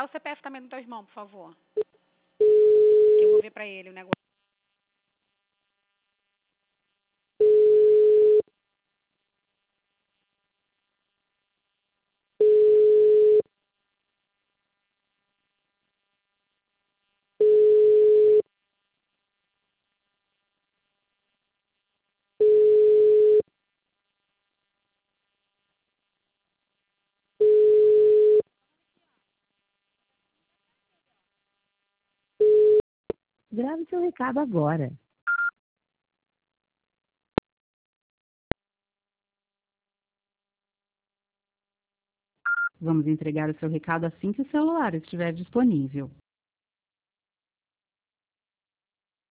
Dá o CPF também no teu irmão, por favor. Que eu vou ver pra ele o negócio. Grave seu recado agora. Vamos entregar o seu recado assim que o celular estiver disponível.